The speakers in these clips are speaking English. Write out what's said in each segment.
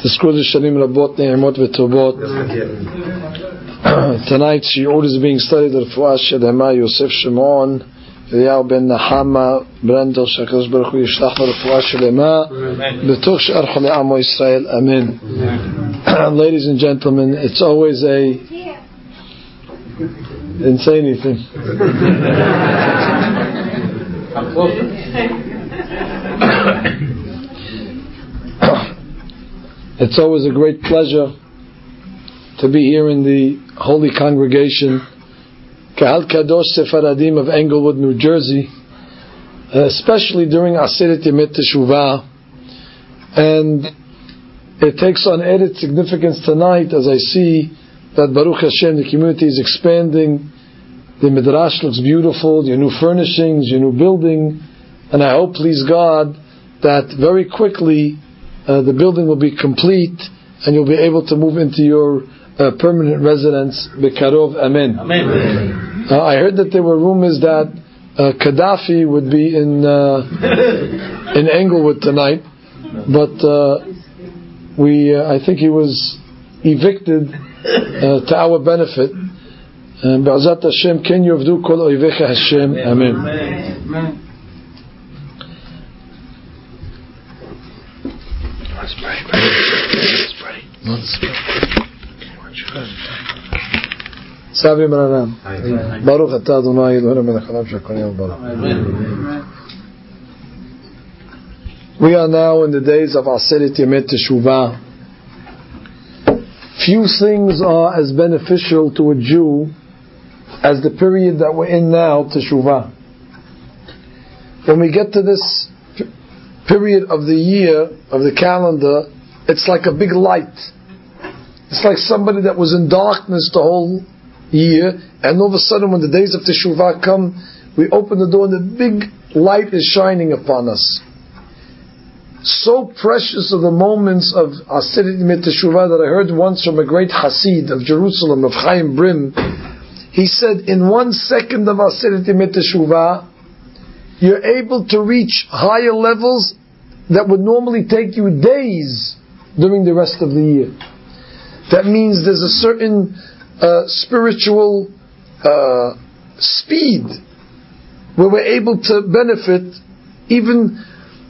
תזכו לשנים רבות, נעימות וטובות. Tonight shiur is being studied רפואה שלמה יוסף שמעון אליהו בן נחמה ברנדל שהקדוש ברוך הוא ישלח לו רפואה שלמה בתוך שאר חולי עמו ישראל, amen. Ladies and gentlemen, it's always a... Didn't say anything. It's always a great pleasure to be here in the holy congregation, Kahal Kadosh Sefaradim of Englewood, New Jersey, especially during Aseret Yemei Teshuvah. And it takes on added significance tonight as I see that Baruch Hashem, the community is expanding, the Midrash looks beautiful, your new furnishings, your new building, and I hope, please God, that very quickly the building will be complete and you'll be able to move into your permanent residence. Bekarov, amen. Amen. I heard that there were rumors that Gaddafi would be in Englewood tonight, but I think he was evicted to our benefit. Be'ezrat Hashem, ken yovdu kol oivecha Hashem, amen. Amen. Let's pray. Savi Maranam. Baruch atah Adonai Eloheinu melech haolam she'kol yom baruch. We are now in the days of Aseret Yemei Teshuvah. Few things are as beneficial to a Jew as the period that we're in now, Teshuvah. When we get to this period of the year, of the calendar, it's like a big light. It's like somebody that was in darkness the whole year, and all of a sudden when the days of Teshuvah come, we open the door and the big light is shining upon us. So precious are the moments of Aseret Yemei Teshuvah that I heard once from a great Hasid of Jerusalem, of Chaim Brim. He said, in 1 second of Aseret Yemei Teshuvah, you're able to reach higher levels that would normally take you days during the rest of the year. That means there's a certain spiritual speed where we're able to benefit. Even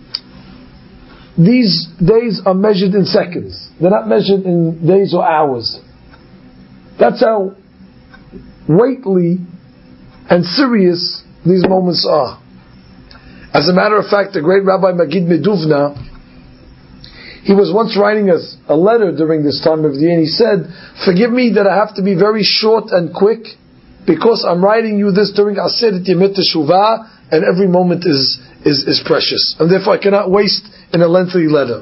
these days are measured in seconds. They're not measured in days or hours. That's how weighty and serious these moments are. As a matter of fact, the great Rabbi Magid Meduvna, he was once writing us a letter during this time of the year, and he said, forgive me that I have to be very short and quick, because I'm writing you this during Aseret Yemei Teshuvah, and every moment is precious, and therefore I cannot waste in a lengthy letter.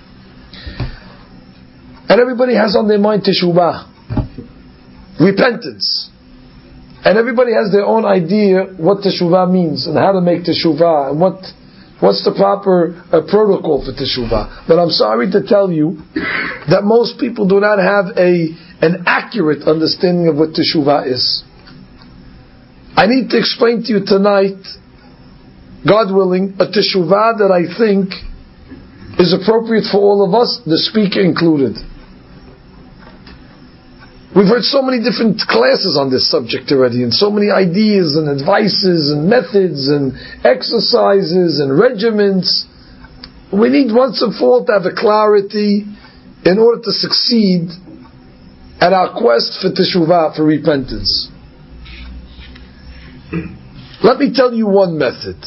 And everybody has on their mind Teshuvah, repentance. And everybody has their own idea what Teshuvah means and how to make Teshuvah and what's the proper protocol for Teshuvah. But I'm sorry to tell you that most people do not have an accurate understanding of what Teshuvah is. I need to explain to you tonight, God willing, a Teshuvah that I think is appropriate for all of us, the speaker included. We've heard so many different classes on this subject already, and so many ideas and advices and methods and exercises and regimens. We need once and for all to have a clarity in order to succeed at our quest for teshuvah, for repentance. Let me tell you one method.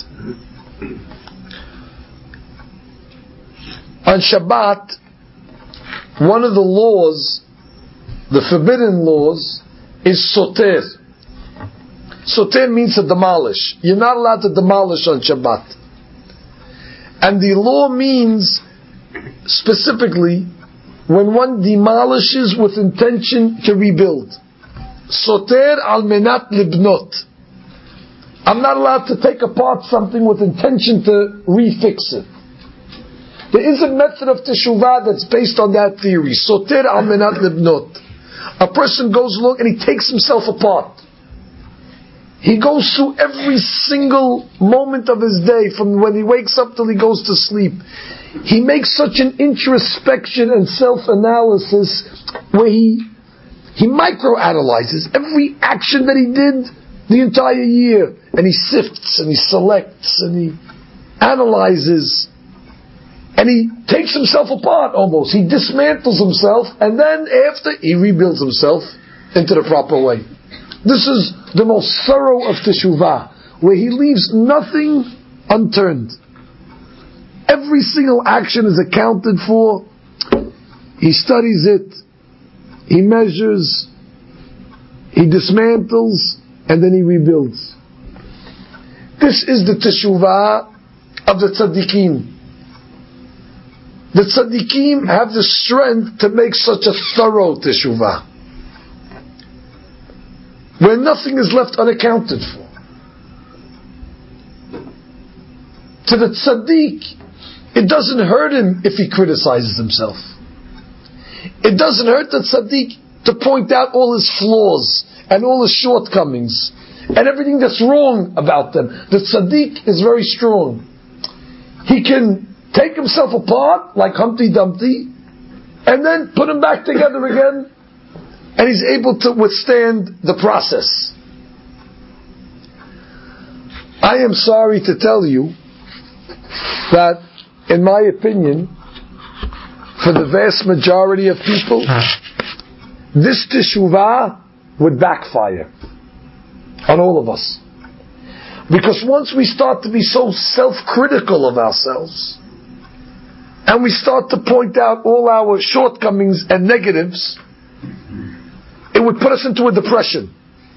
On Shabbat, one of the laws, the forbidden laws, is soter. Soter means to demolish. You're not allowed to demolish on Shabbat. And the law means, specifically, when one demolishes with intention to rebuild. Soter al menat libnot. I'm not allowed to take apart something with intention to refix it. There is a method of teshuvah that's based on that theory. Soter al menat libnot. A person goes along and he takes himself apart. He goes through every single moment of his day, from when he wakes up till he goes to sleep. He makes such an introspection and self-analysis where he microanalyzes every action that he did the entire year, and he sifts and he selects and he analyzes, and he takes himself apart almost. He dismantles himself, and then after he rebuilds himself into the proper way. This is the most thorough of teshuvah, where he leaves nothing unturned. Every single action is accounted for. He studies it, he measures, he dismantles, and then he rebuilds. This is the teshuvah of the tzaddikim. The tzaddikim have the strength to make such a thorough teshuvah, where nothing is left unaccounted for. To the tzaddik, it doesn't hurt him if he criticizes himself. It doesn't hurt the tzaddik to point out all his flaws and all his shortcomings and everything that's wrong about them. The tzaddik is very strong. He can take himself apart like Humpty Dumpty and then put him back together again, and he's able to withstand the process. I am sorry to tell you that, in my opinion, for the vast majority of people, this teshuvah would backfire on all of us. Because once we start to be so self-critical of ourselves, and we start to point out all our shortcomings and negatives, it would put us into a depression.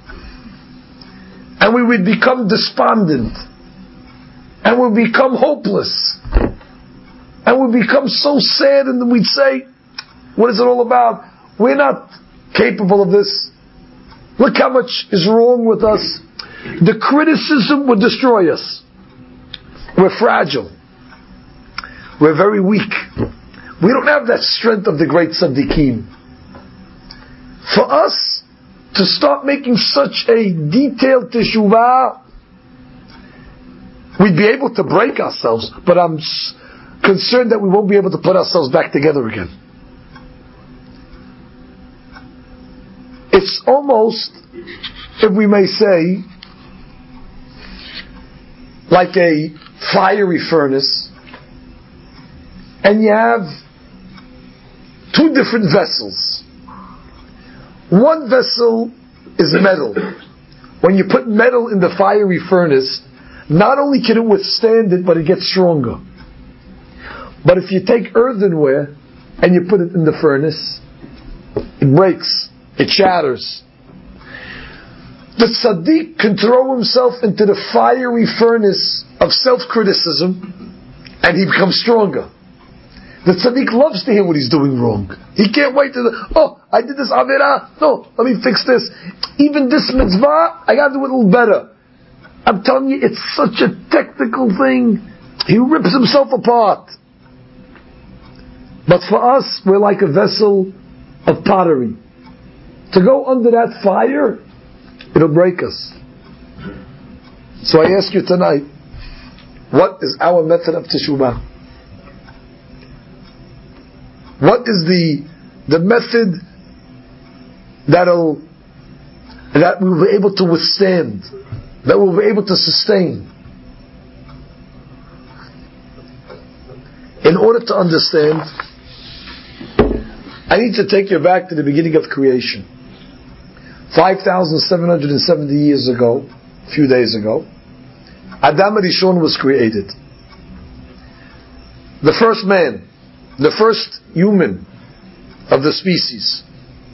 And we would become despondent. And we'd become hopeless. And we'd become so sad, and then we'd say, what is it all about? We're not capable of this. Look how much is wrong with us. The criticism would destroy us. We're fragile. We're very weak. We don't have that strength of the great tzaddikim. For us to start making such a detailed teshuvah, we'd be able to break ourselves, but I'm concerned that we won't be able to put ourselves back together again. It's almost, if we may say, like a fiery furnace, and you have two different vessels. One vessel is metal. When you put metal in the fiery furnace, not only can it withstand it, but it gets stronger. But if you take earthenware and you put it in the furnace, it breaks, it shatters. The tzaddik can throw himself into the fiery furnace of self-criticism, and he becomes stronger. The tzaddik loves to hear what he's doing wrong. He can't wait I did this avirah, no, let me fix this. Even this mitzvah, I gotta do it a little better. I'm telling you, it's such a technical thing. He rips himself apart. But for us, we're like a vessel of pottery. To go under that fire, it'll break us. So I ask you tonight, what is our method of teshuvah? What is the method that we'll be able to withstand, that we'll be able to sustain? In order to understand, I need to take you back to the beginning of creation. 5,770 years ago, a few days ago, Adam Rishon was created. The first man, the first human of the species.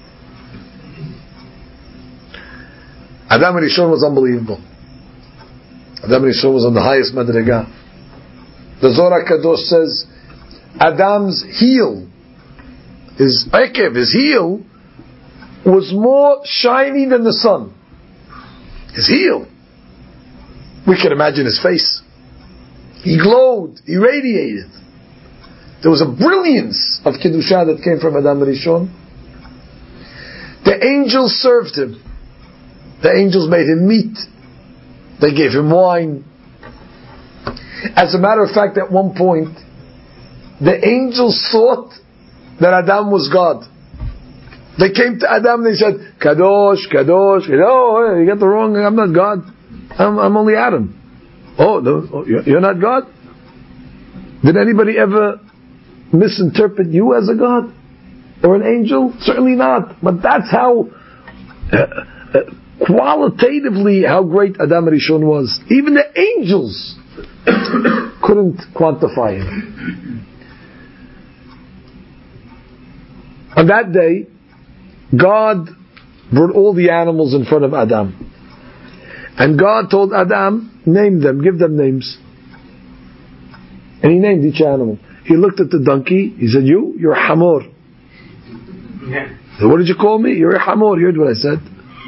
Adam Rishon was unbelievable. Adam Rishon was on the highest madrega. The Zohar Kadosh says, Adam's heel, his akev, his heel, was more shiny than the sun. His heel. We can imagine his face. He glowed, he radiated. There was a brilliance of Kedusha that came from Adam Rishon. The angels served him. The angels made him meat. They gave him wine. As a matter of fact, at one point, the angels thought that Adam was God. They came to Adam and they said, Kadosh, Kadosh. Oh, you got the wrong, I'm not God. I'm only Adam. Oh, no, you're not God? Did anybody ever misinterpret you as a God? Or an angel? Certainly not. But that's how, qualitatively, how great Adam Rishon was. Even the angels couldn't quantify him. On that day, God brought all the animals in front of Adam. And God told Adam, name them, give them names. And he named each animal. He looked at the donkey, he said, you're a hamor. So what did you call me? You're a hamor, you heard what I said.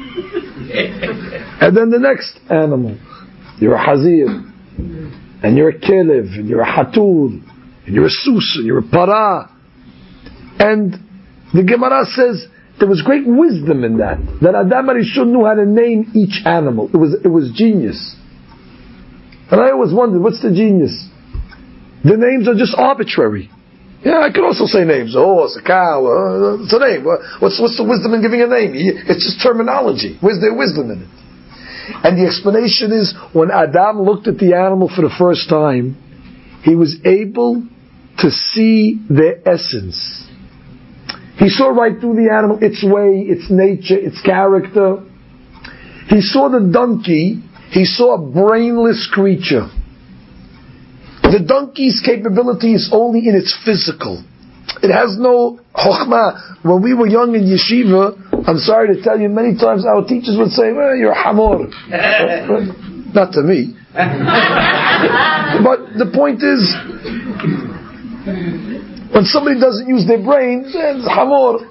And then the next animal, you're a hazir, and you're a kelev, and you're a hatul, and you're a sus, and you're a para. And the Gemara says, there was great wisdom in that Adam Rishon knew how to name each animal. It was genius. And I always wondered, what's the genius? The names are just arbitrary. Yeah, I could also say names. A horse, a cow, it's a name. What's the wisdom in giving a name? It's just terminology. Where's there wisdom in it? And the explanation is, when Adam looked at the animal for the first time, he was able to see their essence. He saw right through the animal, its way, its nature, its character. He saw the donkey, he saw a brainless creature. The donkey's capability is only in its physical. It has no chokhmah. When we were young in yeshiva, I'm sorry to tell you, many times our teachers would say, well, you're a hamor. Not to me. But the point is, when somebody doesn't use their brain, it's hamor.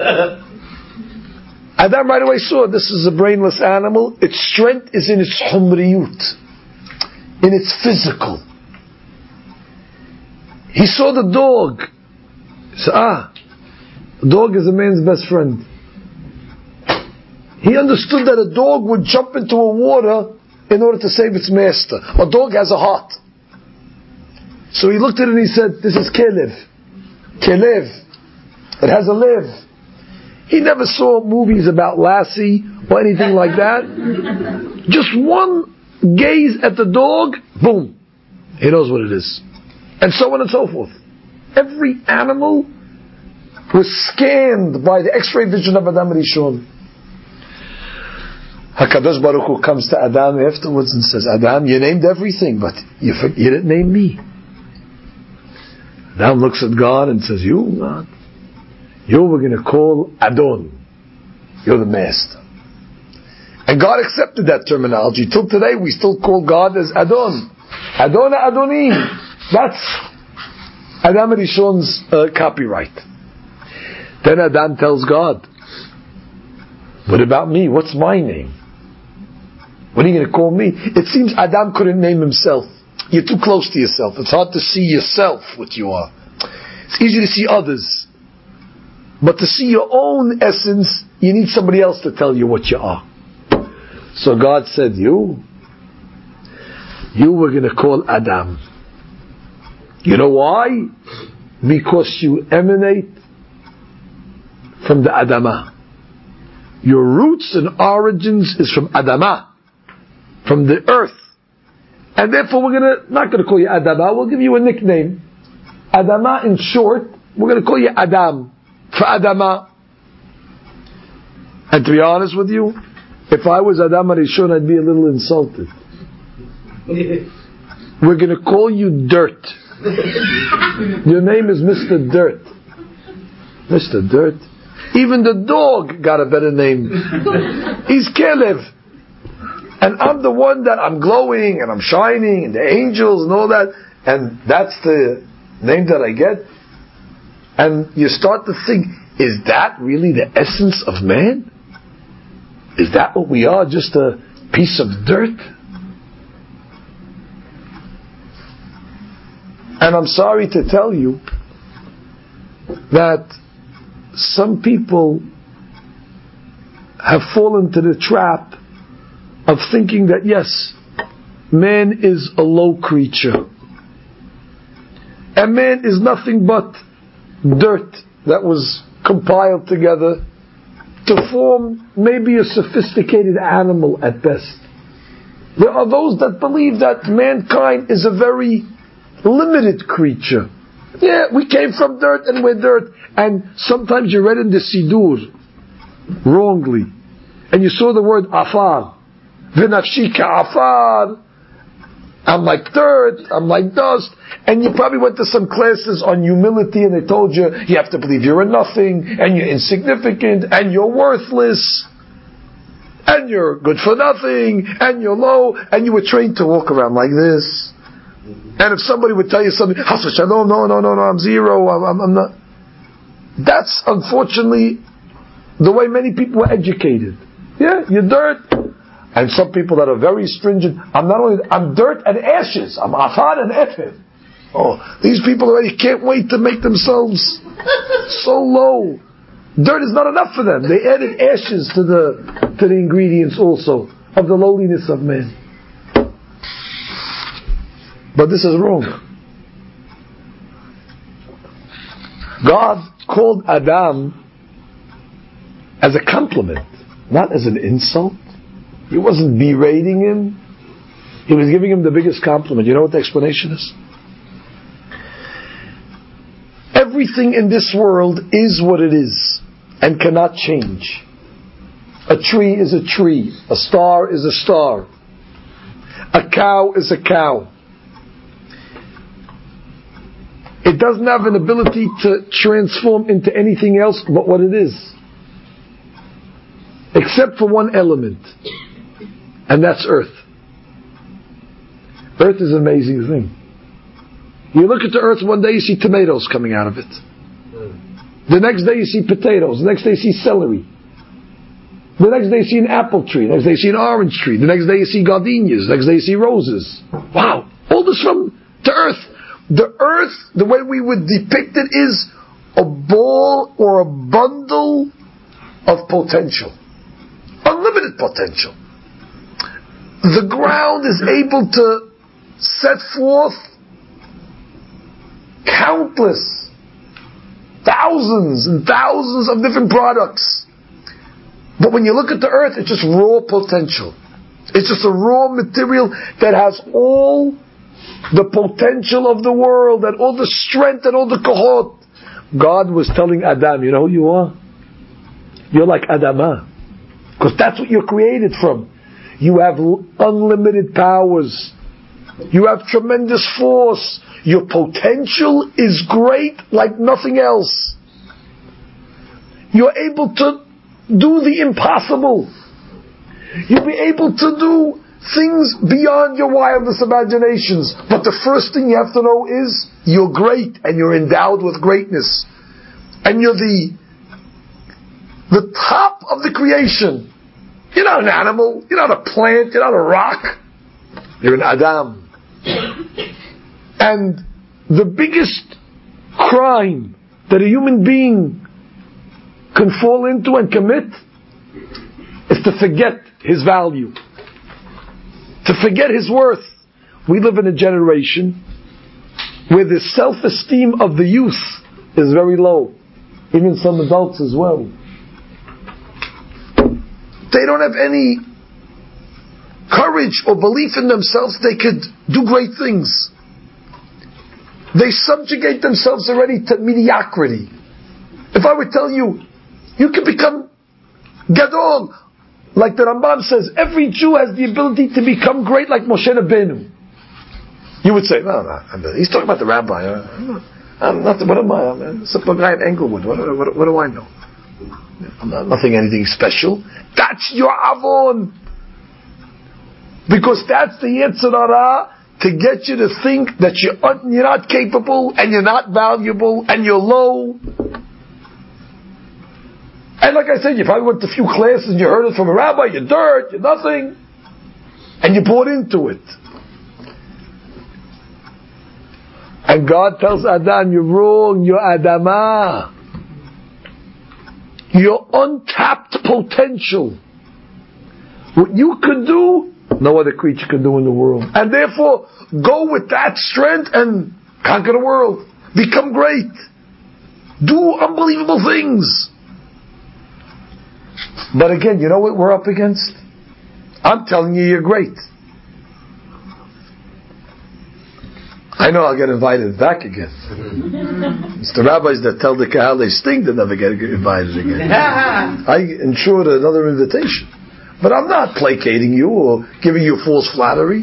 Adam right away saw this is a brainless animal. Its strength is in its humriyut, in its physical. He saw the dog. He said, a dog is a man's best friend. He understood that a dog would jump into a water in order to save its master. A dog has a heart. So he looked at it and he said, this is kelev. Kelev. It has a live. He never saw movies about Lassie or anything like that. Just one gaze at the dog, boom. He knows what it is. And so on and so forth. Every animal was scanned by the X-ray vision of Adam Rishon. HaKadosh Baruch Hu comes to Adam afterwards and says, Adam, you named everything, but you didn't name me. Adam looks at God and says, you, God, you were going to call Adon. You're the master. And God accepted that terminology. Till today, we still call God as Adon. Adon Adonim. That's Adam Rishon's copyright. Then Adam tells God, what about me? What's my name? What are you going to call me? It seems Adam couldn't name himself. You're too close to yourself. It's hard to see yourself what you are. It's easy to see others. But to see your own essence, you need somebody else to tell you what you are. So God said, you were going to call Adam. You know why? Because you emanate from the Adamah. Your roots and origins is from Adamah, from the earth. And therefore we're not going to call you Adamah, we'll give you a nickname. Adamah in short, we're going to call you Adam, for Adamah. And to be honest with you, if I was Adam Rishon, I'd be a little insulted. We're going to call you Dirt. Your name is Mr. Dirt. Mr. Dirt. Even the dog got a better name. He's Kelev. And I'm the one that I'm glowing and I'm shining and the angels and all that. And that's the name that I get. And you start to think, is that really the essence of man? Is that what we are? Just a piece of dirt? And I'm sorry to tell you that some people have fallen to the trap of thinking that yes, man is a low creature. And man is nothing but dirt that was compiled together to form maybe a sophisticated animal at best. There are those that believe that mankind is a very limited creature. Yeah, we came from dirt and we're dirt. And sometimes you read in the Sidur wrongly, and you saw the word afar. V'nafshi ka'afar. I'm like dirt, I'm like dust. And you probably went to some classes on humility and they told you, you have to believe you're a nothing, and you're insignificant, and you're worthless, and you're good for nothing, and you're low, and you were trained to walk around like this. And if somebody would tell you something, no, I'm zero, I'm not. That's unfortunately the way many people were educated. Yeah, you're dirt. And some people that are very stringent, I'm dirt and ashes. I'm afar and efir. Oh, these people already can't wait to make themselves so low. Dirt is not enough for them. They added ashes to the ingredients also of the lowliness of man. But this is wrong. God called Adam as a compliment, not as an insult. He wasn't berating him. He was giving him the biggest compliment. You know what the explanation is? Everything in this world is what it is and cannot change. A tree is a tree. A star is a star. A cow is a cow. It doesn't have an ability to transform into anything else but what it is. Except for one element. And that's earth. Earth is an amazing thing. You look at the earth, one day you see tomatoes coming out of it. The next day you see potatoes. The next day you see celery. The next day you see an apple tree. The next day you see an orange tree. The next day you see gardenias. The next day you see roses. Wow. All this from the earth. The earth, the way we would depict it, is a ball or a bundle of potential. Unlimited potential. The ground is able to set forth countless, thousands and thousands of different products. But when you look at the earth, it's just raw potential. It's just a raw material that has all the potential of the world and all the strength and all the kohot. God was telling Adam, you know who you are? You're like Adamah. Because that's what you're created from. You have unlimited powers. You have tremendous force. Your potential is great like nothing else. You're able to do the impossible. You'll be able to do things beyond your wildest imaginations. But the first thing you have to know is you're great and you're endowed with greatness. And you're the top of the creation. You're not an animal. You're not a plant. You're not a rock. You're an Adam. And the biggest crime that a human being can fall into and commit is to forget his value. To forget his worth. We live in a generation where the self-esteem of the youth is very low. Even some adults as well. They don't have any courage or belief in themselves they could do great things. They subjugate themselves already to mediocrity. If I would tell you, you can become Gadol, like the Rambam says, every Jew has the ability to become great like Moshe Rabbeinu. You would say, no, he's talking about the rabbi. I'm not, what am I? I'm a simple guy in Englewood. What do I know? I'm not nothing anything special. That's your avon. Because that's the Yetzer Hara to get you to think that you're not capable and you're not valuable and you're low. And like I said, you probably went to a few classes and you heard it from a rabbi, you're dirt, you're nothing. And you bought into it. And God tells Adam, you're wrong, you're Adamah. Your untapped potential. What you could do no other creature can do in the world. And therefore, go with that strength and conquer the world. Become great. Do unbelievable things. But again, you know what we're up against? I'm telling you, you're great. I know I'll get invited back again. It's the rabbis that tell the kahal they stink to never get invited again. I ensured another invitation. But I'm not placating you or giving you false flattery.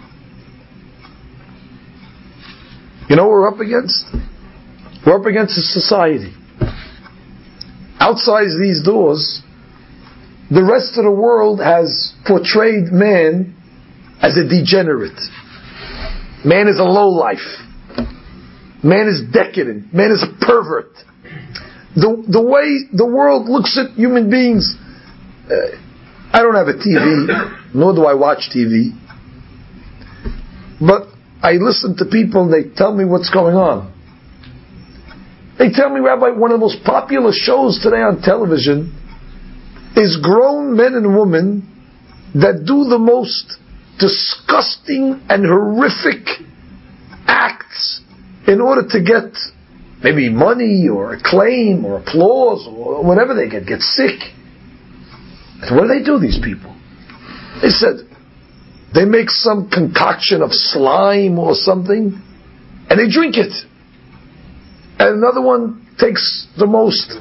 You know what we're up against? We're up against a society. Outside these doors, the rest of the world has portrayed man as a degenerate. Man is a lowlife. Man is decadent. Man is a pervert. The way the world looks at human beings, I don't have a TV, nor do I watch TV, but I listen to people and they tell me what's going on. They tell me, Rabbi, one of the most popular shows today on television is grown men and women that do the most disgusting and horrific acts in order to get maybe money or acclaim or applause or whatever they get sick. So what do, these people? They said they make some concoction of slime or something and they drink it. And another one takes the most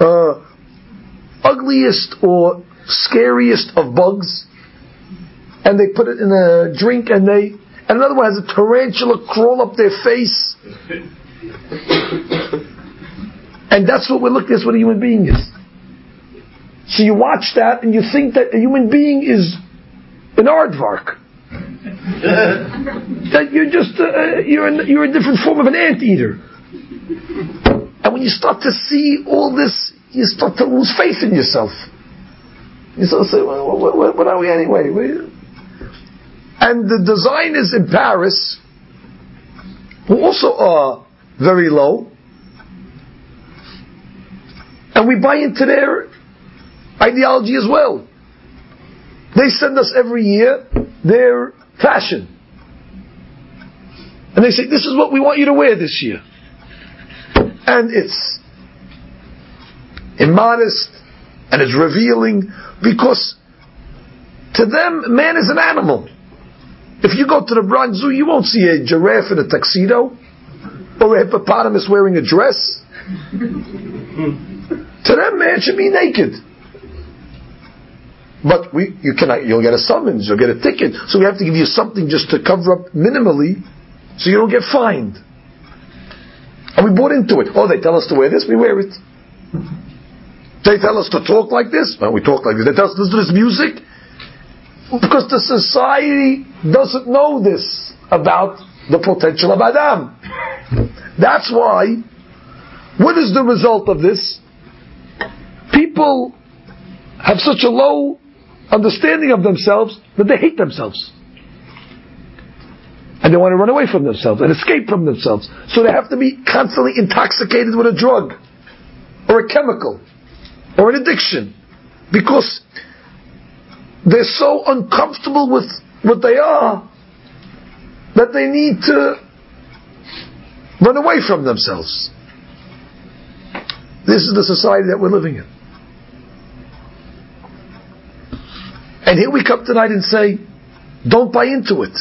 ugliest or scariest of bugs and they put it in a drink and another one has a tarantula crawl up their face. And that's what we're looking at, what a human being is. So you watch that and you think that a human being is an aardvark. That you're just you're a different form of an anteater. And when you start to see all this, you start to lose faith in yourself. You start to say, well, what are we anyway? And the designers in Paris, who also are very low, and we buy into their ideology as well. They send us every year their fashion. And they say, this is what we want you to wear this year. And it's immodest, and it's revealing, because to them, man is an animal. If you go to the Bronx Zoo, you won't see a giraffe in a tuxedo, or a hippopotamus wearing a dress. To them, man should be naked. But you'll get a summons, you'll get a ticket, so we have to give you something just to cover up minimally, so you don't get fined. And we bought into it. Oh, they tell us to wear this, we wear it. They tell us to talk like this, well, we talk like this. They tell us to listen to this music, because the society doesn't know this about the potential of Adam. That's why, what is the result of this? People have such a low understanding of themselves that they hate themselves. And they want to run away from themselves and escape from themselves. So they have to be constantly intoxicated with a drug, or a chemical, or an addiction. Because they're so uncomfortable with what they are that they need to run away from themselves. This is the society that we're living in. And here we come tonight and say, don't buy into it.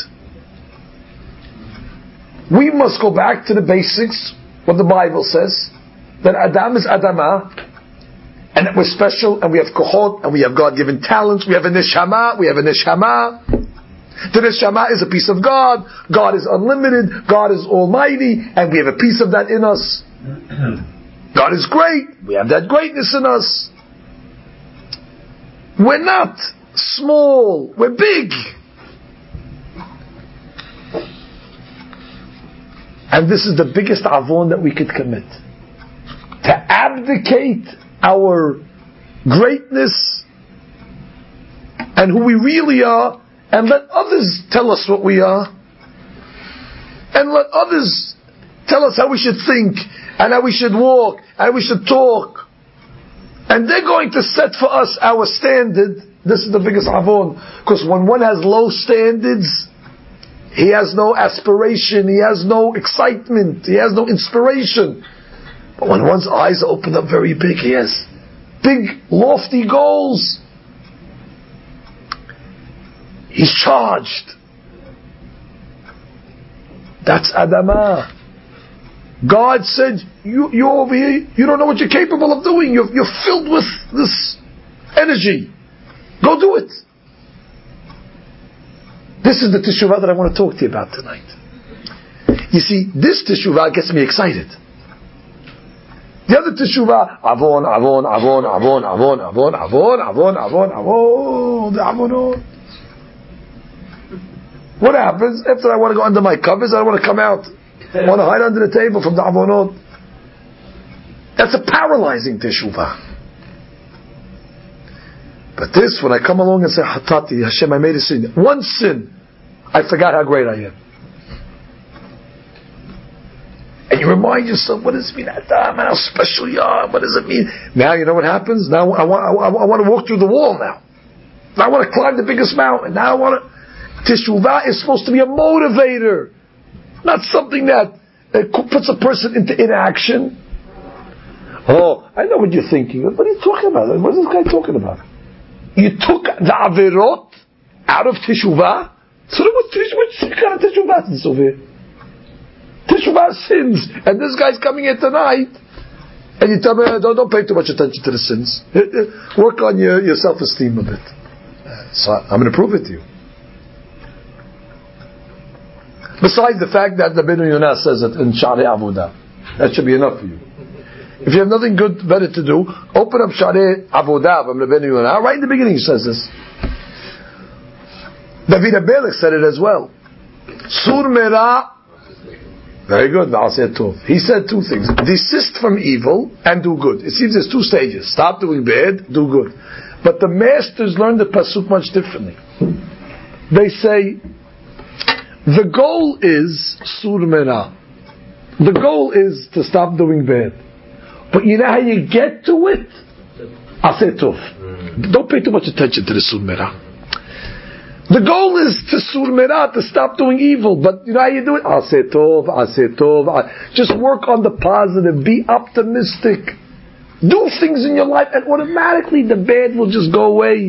We must go back to the basics, what the Bible says, that Adam is Adamah, and that we're special, and we have kohot, and we have God-given talents, we have a neshama, The neshama is a piece of God, God is unlimited, God is almighty, and we have a piece of that in us. God is great, we have that greatness in us. We're not small, we're big. And this is the biggest avon that we could commit. To abdicate our greatness and who we really are, and let others tell us what we are, and let others tell us how we should think, and how we should walk, and how we should talk. And they're going to set for us our standard, this is the biggest avon. Because when one has low standards, he has no aspiration, he has no excitement, he has no inspiration. But when one's eyes are opened up very big, he has big, lofty goals. He's charged. That's Adamah. God said, you over here, you don't know what you're capable of doing. You're filled with this energy. Go do it. This is the teshuvah that I want to talk to you about tonight. You see, this teshuvah gets me excited. The other teshuvah, avon, the avonot. What happens after I want to go under my covers? I want to come out. I want to hide under the table from the avonot. That's a paralyzing teshuvah. But this, when I come along and say, Hatati, Hashem, I made a sin. One sin, I forgot how great I am. And you remind yourself, what does it mean? How special you are. What does it mean? Now you know what happens? Now I want to walk through the wall now. Now I want to climb the biggest mountain. Now I want to... Teshuvah is supposed to be a motivator. Not something that puts a person into inaction. Oh, I know what you're thinking. What are you talking about? What is this guy talking about? You took the averot out of teshuvah? So what kind of teshuvah is this over here? Teshuvah sins. And this guy's coming here tonight, and you tell me, don't pay too much attention to the sins. Work on your self-esteem a bit. So I'm going to prove it to you. Besides the fact that the Benu Yonah says it in Sha'arei Avodah. That should be enough for you. If you have nothing good, better to do, open up Sha'arei Avodah from the Benu Yonah. Right in the beginning he says this. David HaMelech said it as well. Sur Merah. Very good. He said two things. Desist from evil and do good. It seems there's two stages. Stop doing bad, do good. But the masters learned the pasuk much differently. They say, the goal is Sur Merah. The goal is to stop doing bad. But you know how you get to it? Aseh Tov. Don't pay too much attention to the Sur Merah. The goal is to Sur Merah, to stop doing evil. But you know how you do it? Aseh Tov, Aseh Tov. Just work on the positive. Be optimistic. Do things in your life and automatically the bad will just go away.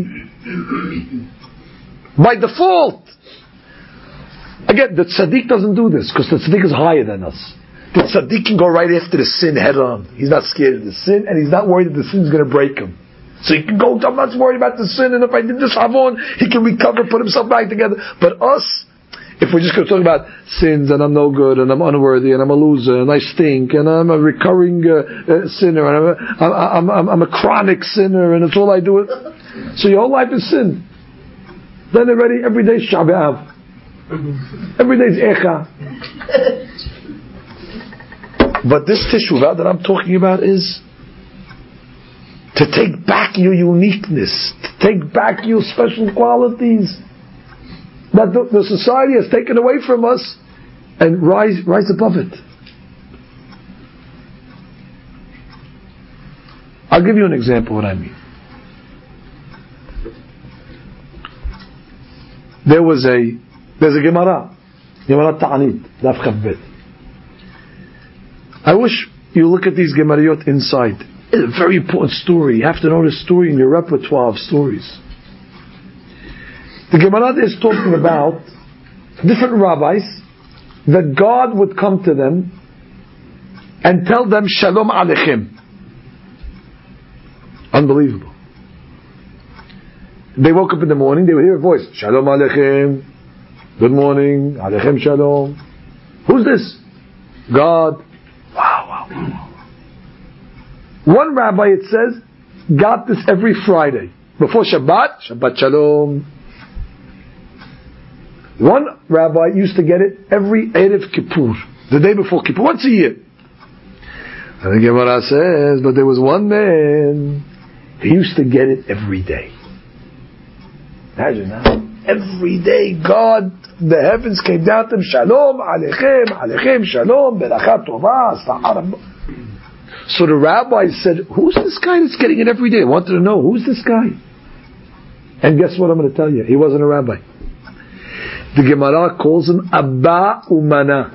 By default. Again, the tzaddik doesn't do this because the tzaddik is higher than us. The tzaddik can go right after the sin head on. He's not scared of the sin and he's not worried that the sin is going to break him. So he can go, I'm not worried about the sin, and if I did this avon, he can recover, put himself back together. But us, if we're just going to talk about sins and I'm no good and I'm unworthy and I'm a loser and I stink and I'm a recurring sinner and I'm a chronic sinner and it's all I do. So your whole life is sin. Then already every day is Shabbat. Every day is Echa. But this teshuvah that I'm talking about is to take back your uniqueness, to take back your special qualities that the society has taken away from us and rise above it. I'll give you an example of what I mean. There's a Gemara Ta'anit, Daf Chav Bet. I wish you look at these Gemariyot inside. It's a very important story. You have to know the story in your repertoire of stories. The Gemara is talking about different rabbis that God would come to them and tell them Shalom Aleichem. Unbelievable. They woke up in the morning, they would hear a voice, Shalom Aleichem, good morning, Aleichem Shalom. Who's this? God. Wow. One rabbi, it says, got this every Friday. Before Shabbat Shalom. One rabbi used to get it every Erev Kippur, the day before Kippur, once a year. And the Gemara says, but there was one man, he used to get it every day. Imagine now. Every day, God, the heavens came down to him, Shalom, Aleichem, Shalom, Berachat Tovah, Sa'ar. So the rabbi said, who's this guy that's getting it every day? I wanted to know, who's this guy? And guess what I'm going to tell you? He wasn't a rabbi. The Gemara calls him Abba Umana.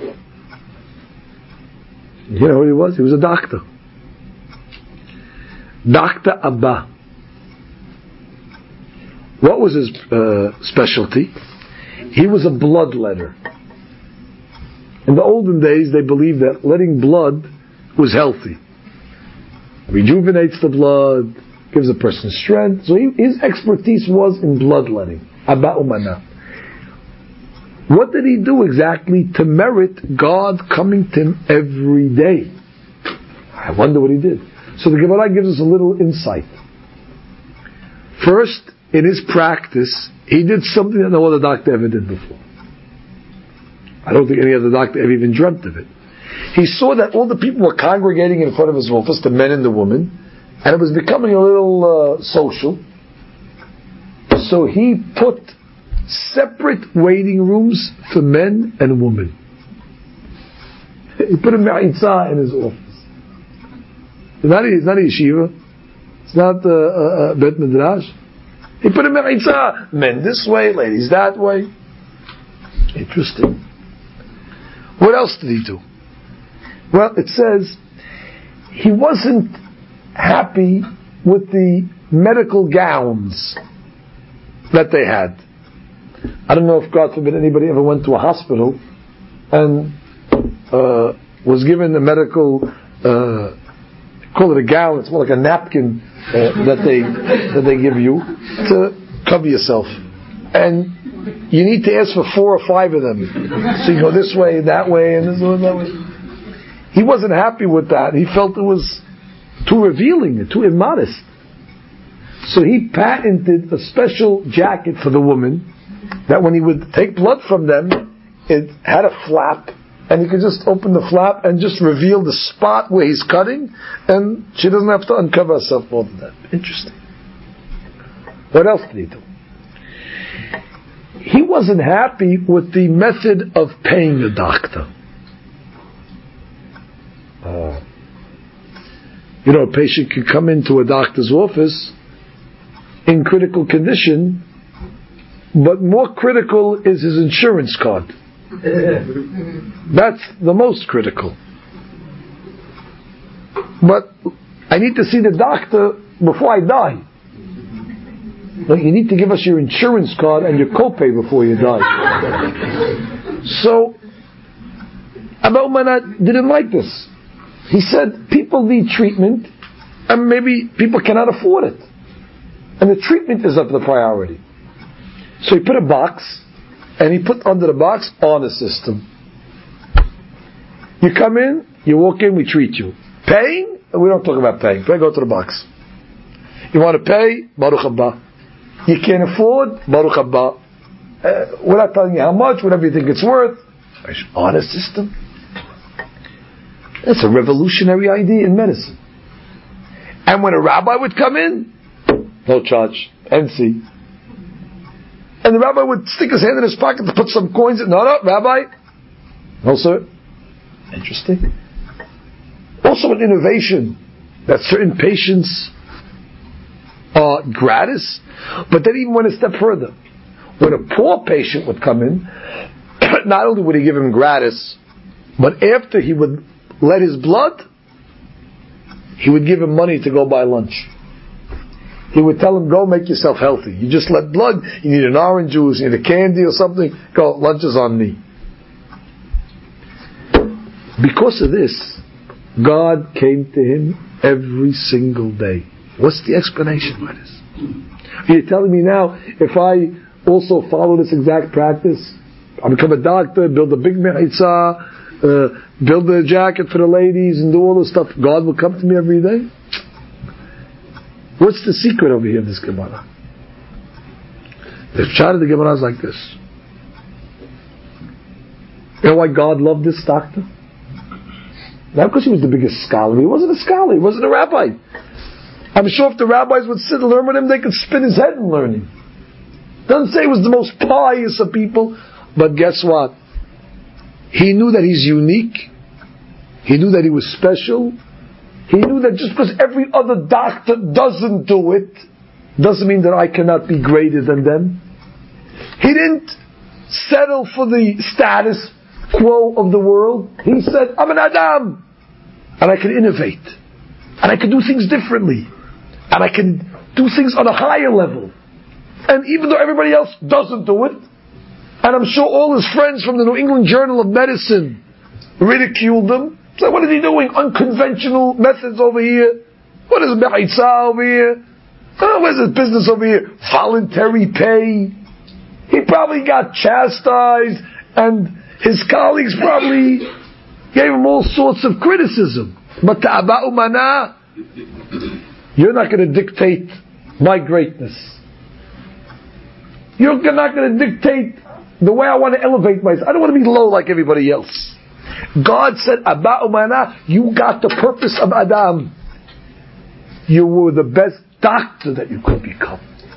You know what he was? He was a doctor. Dr. Abba. What was his specialty? He was a bloodletter. In the olden days, they believed that letting blood was healthy. Rejuvenates the blood, gives a person strength. So his expertise was in bloodletting. Abba Umana. What did he do exactly to merit God coming to him every day? I wonder what he did. So the Gemara gives us a little insight. First, in his practice, he did something that no other doctor ever did before. I don't think any other doctor ever even dreamt of it. He saw that all the people were congregating in front of his office, the men and the women, and it was becoming a little social. So he put separate waiting rooms for men and women. He put a ma'itza in his office. It's not a yeshiva. It's not a bet midrash. He put a ma'itza. Men this way, ladies that way. Interesting. What else did he do? Well, it says he wasn't happy with the medical gowns that they had. I don't know if, God forbid, anybody ever went to a hospital and was given a medical, call it a gown, it's more like a napkin that they give you to cover yourself. And you need to ask for 4 or 5 of them. So you go this way, that way, and this way, that way. He wasn't happy with that. He felt it was too revealing and too immodest. So he patented a special jacket for the woman that when he would take blood from them, it had a flap, and he could just open the flap and just reveal the spot where he's cutting, and she doesn't have to uncover herself more than that. Interesting. What else did he do? He wasn't happy with the method of paying the doctor. A patient could come into a doctor's office in critical condition, but more critical is his insurance card. That's the most critical. But I need to see the doctor before I die. You need to give us your insurance card and your copay before you die. So Abba Umana didn't like this. He said people need treatment, and maybe people cannot afford it. And the treatment is up the priority. So he put a box, and he put under the box honor system. You come in, you walk in, we treat you. Paying? We don't talk about paying. Go to the box. You want to pay? Baruch Haba. You can't afford? Baruch Haba. We're not telling you how much, whatever you think it's worth. Honor system? That's a revolutionary idea in medicine. And when a rabbi would come in, no charge, NC. And the rabbi would stick his hand in his pocket to put some coins in. No, rabbi. No, sir. Interesting. Also an innovation that certain patients are gratis, but then even went a step further. When a poor patient would come in, not only would he give him gratis, but after he would let his blood, he would give him money to go buy lunch. He would tell him, go make yourself healthy. You just let blood, you need an orange juice, you need a candy or something, go, lunch is on me. Because of this, God came to him every single day. What's the explanation for this? You're telling me now, if I also follow this exact practice, I become a doctor, build a big mechitza, build a jacket for the ladies and do all this stuff, God will come to me every day? What's the secret over here of this Gemara? The chart of the Gemara is like this. You know why God loved this doctor? Not because he was the biggest scholar. He wasn't a scholar. He wasn't a rabbi. I'm sure if the rabbis would sit and learn with him, they could spin his head and learn him. Doesn't say he was the most pious of people, but guess what? He knew that he's unique. He knew that he was special. He knew that just because every other doctor doesn't do it, doesn't mean that I cannot be greater than them. He didn't settle for the status quo of the world. He said, I'm an Adam, and I can innovate, and I can do things differently, and I can do things on a higher level. And even though everybody else doesn't do it, and I'm sure all his friends from the New England Journal of Medicine ridiculed him. So what is he doing? Unconventional methods over here. What is Me'itza over here? Where's his business over here? Voluntary pay. He probably got chastised, and his colleagues probably gave him all sorts of criticism. But Ta'aba'u Mana, you're not going to dictate my greatness. You're not going to dictate the way I want to elevate myself. I don't want to be low like everybody else. God said, Aba'u Mana, you got the purpose of Adam. You were the best doctor that you could become.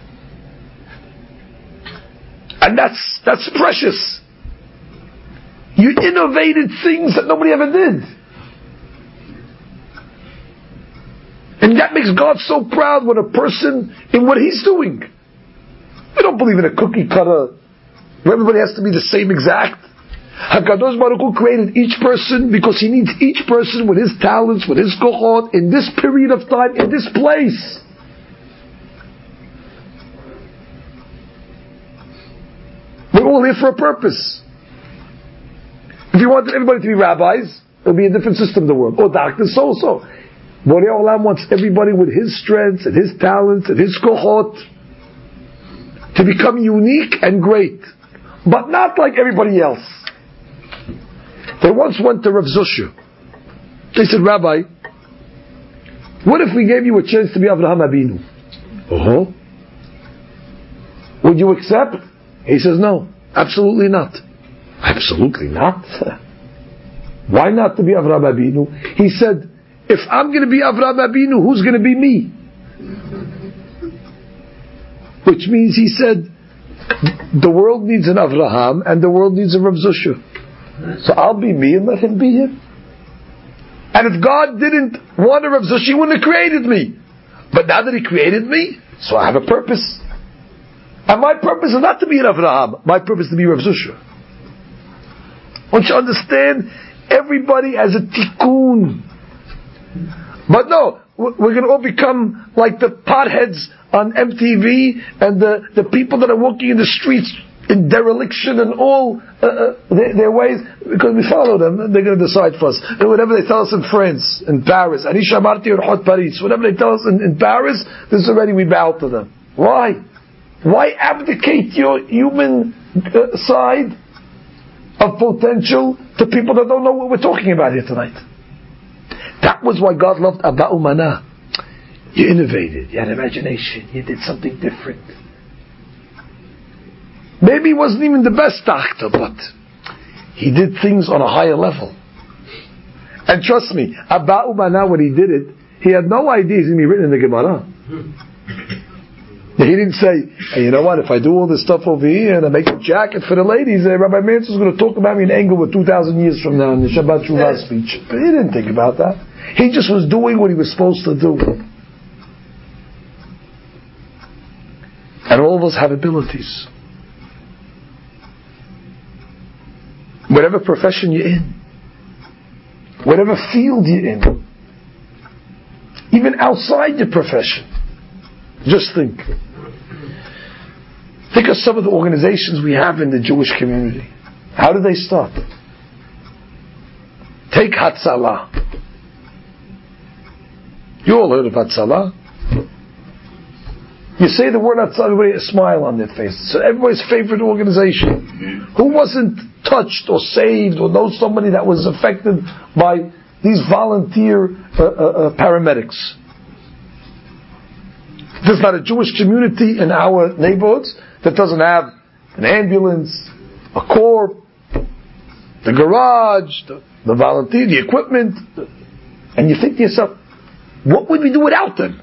And that's precious. You innovated things that nobody ever did. And that makes God so proud when a person, in what he's doing. We don't believe in a cookie cutter where everybody has to be the same exact. HaKadosh Baruch Hu created each person because he needs each person with his talents, with his kohot, in this period of time, in this place. We're all here for a purpose. If you wanted everybody to be rabbis, it would be a different system in the world. Or doctors, so. Borei Olam wants everybody with his strengths and his talents and his kohot to become unique and great. But not like everybody else. They once went to Rav Zusha. They said, Rabbi, what if we gave you a chance to be Avraham Abinu? Uh-huh. Would you accept? He says, no, absolutely not. Absolutely not? Why not to be Avraham Abinu? He said, if I'm going to be Avraham Abinu, who's going to be me? Which means he said, the world needs an Avraham and the world needs a Rav Zusha. So I'll be me and let him be him. And if God didn't want a Rav Zusha, he wouldn't have created me. But now that he created me, so I have a purpose. And my purpose is not to be an Avraham. My purpose is to be Rav Zusha. Once you understand, everybody has a tikkun. But no, we're going to all become like the potheads on MTV and the people that are walking in the streets in dereliction and all their ways, because we follow them. They're going to decide for us. And whatever they tell us in France, in Paris, Anisha Marti or Hot Paris, whatever they tell us in Paris, this is already, we bow to them. Why? Why abdicate your human side of potential to people that don't know what we're talking about here tonight? That was why God loved Aba'u Mana. You innovated, you had imagination, you did something different. Maybe he wasn't even the best doctor, but he did things on a higher level. And trust me, Aba'u Mana, when he did it, he had no idea it's going to be written in the Gemara. He didn't say, hey, you know what, if I do all this stuff over here and I make a jacket for the ladies, Rabbi Mansur is going to talk about me in anger with 2,000 years from now in the Shabbat Shuvah speech. But he didn't think about that. He just was doing what he was supposed to do. And all of us have abilities. Whatever profession you're in, whatever field you're in, even outside your profession, just think. Think of some of the organizations we have in the Jewish community. How did they start? Take Hatzalah. You all heard of Hatzalah. You say the word Hatzalah, everybody a smile on their face. So everybody's favorite organization. Who wasn't touched or saved or knows somebody that was affected by these volunteer paramedics? There's not a Jewish community in our neighborhoods that doesn't have an ambulance, a corps, the garage, the volunteer, the equipment. And you think to yourself, what would we do without them?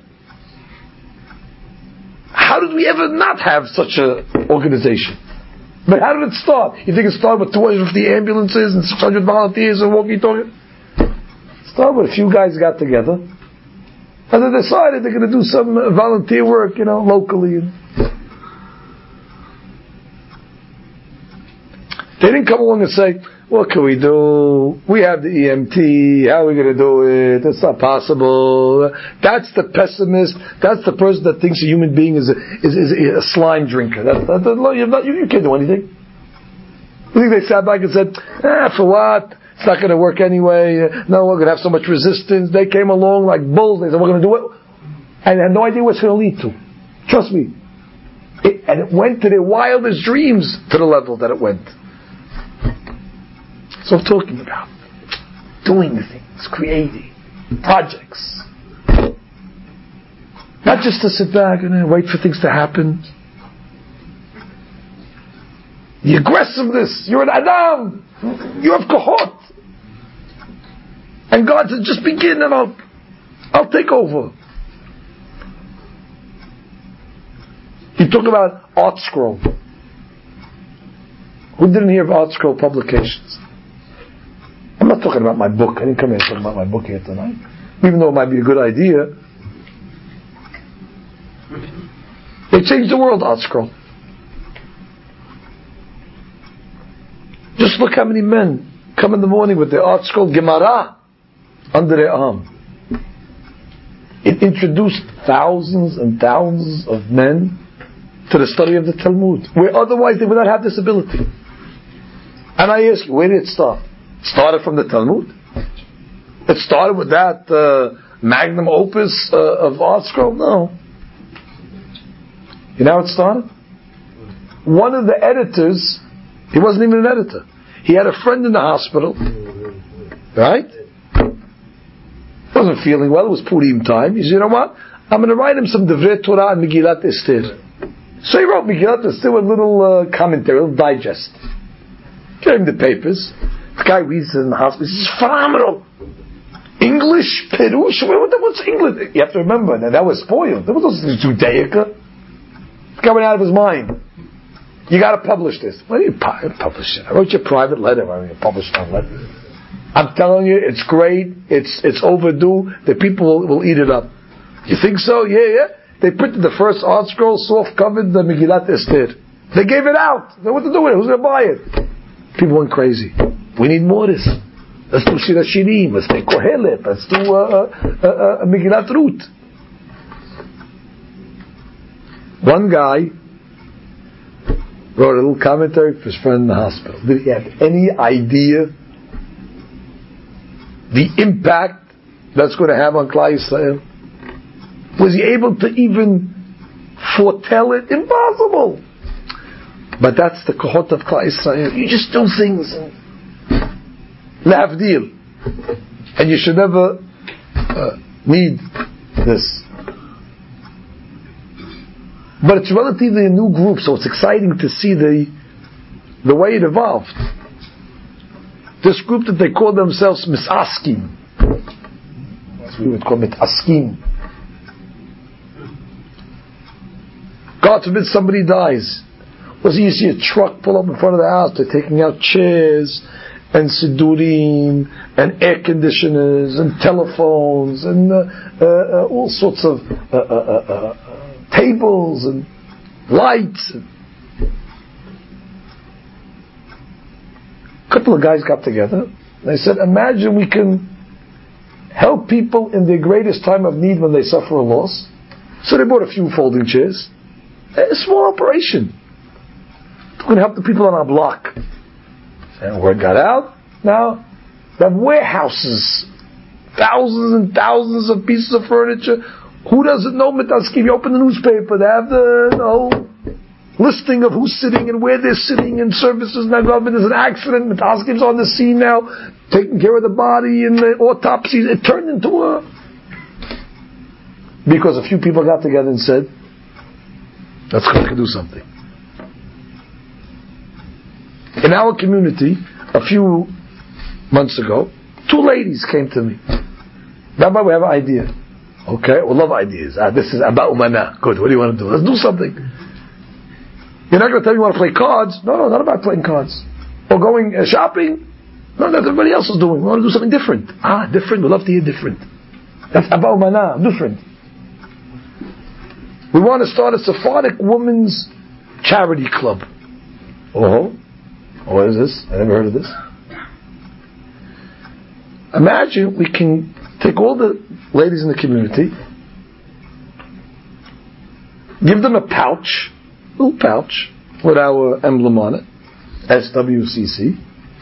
How did we ever not have such an organization? But how did it start? You think it started with 250 ambulances and 600 volunteers and walkie-talkie? It started with a few guys got together And they decided they're going to do some volunteer work, locally. They didn't come along and say, what can we do? We have the EMT. How are we going to do it? It's not possible. That's the pessimist. That's the person that thinks a human being is a slime drinker. You can't do anything. You think they sat back and said, for what? It's not going to work anyway. No, we're going to have so much resistance. They came along like bulls. They said, we're going to do it. And they had no idea what it's going to lead to. Trust me. And it went to their wildest dreams to the level that it went. So I'm talking about doing things, creating projects. Not just to sit back and wait for things to happen. The aggressiveness, you're an Adam, you have kohot. And God said, just begin and I'll take over. You talk about Art Scroll. Who didn't hear of Art Scroll Publications? I'm not talking about my book. I didn't come here to talk about my book here tonight. Even though it might be a good idea. They changed the world, Art Scroll. Just look how many men come in the morning with their Art Scroll Gemara under their arm. It introduced thousands and thousands of men to the study of the Talmud, where otherwise they would not have this ability. And I ask you, where did it start? It started from the Talmud. It started with that magnum opus of Art Scroll? No. You know how it started? One of the editors, he wasn't even an editor. He had a friend in the hospital, right? Wasn't feeling well. It was Purim time. He said, you know what? I'm going to write him some Divrei Torah and Megillat Esther. So he wrote Megillat Esther with a little commentary, a little digest. Gave him the papers. The guy reads it in the hospital. This is phenomenal. English, Perush. What's English? You have to remember that was spoiled. There was no Judaica. It's coming out of his mind. You got to publish this. What do you publish it? I wrote you a private letter. I mean, publish a letter. I'm telling you, it's great. It's overdue. The people will eat it up. You think so? Yeah. They printed the first Art Scroll, soft covered the Megillat Esther. They gave it out. They what to do with it? Who's going to buy it? People went crazy. We need more of this. Let's do Shir HaShirim. Let's take Kohelet. Let's do Megillat Ruth. One guy wrote a little commentary for his friend in the hospital. Did he have any idea the impact that's going to have on Klal Yisrael? Was he able to even foretell it? Impossible. But that's the kohot of Klal Yisrael. You just do things lehavdil, and you should never need this. But it's relatively a new group, so it's exciting to see the way it evolved. This group that they call themselves Misaskim. We would call Mitaskim. God forbid somebody dies. Was you see a truck pull up in front of the house? They're taking out chairs and sidurim and air conditioners and telephones and all sorts of tables and lights. A couple of guys got together. They said, imagine we can help people in their greatest time of need when they suffer a loss. So they bought a few folding chairs. A small operation. We're going to help the people on our block. And word got out. Now, they have warehouses. Thousands and thousands of pieces of furniture. Who doesn't know Mitaskim? You open the newspaper, they have the whole listing of who's sitting and where they're sitting and services. Now, government, there's an accident. Mitaskim's on the scene now, taking care of the body and the autopsies. It turned into because a few people got together and said, let's go do something. In our community, a few months ago, 2 ladies came to me. Rabbi, we have an idea. Okay, we love ideas. This is about umana. Good, what do you want to do? Let's do something. You're not going to tell me you want to play cards. No, not about playing cards. Or going shopping. No, that's what everybody else is doing. We want to do something different. Different, we love to hear different. That's Abba Umana, different. We want to start a Sephardic women's charity club. Oh, what is this? I never heard of this. Imagine we can take all the ladies in the community, give them a pouch, little pouch, with our emblem on it, SWCC,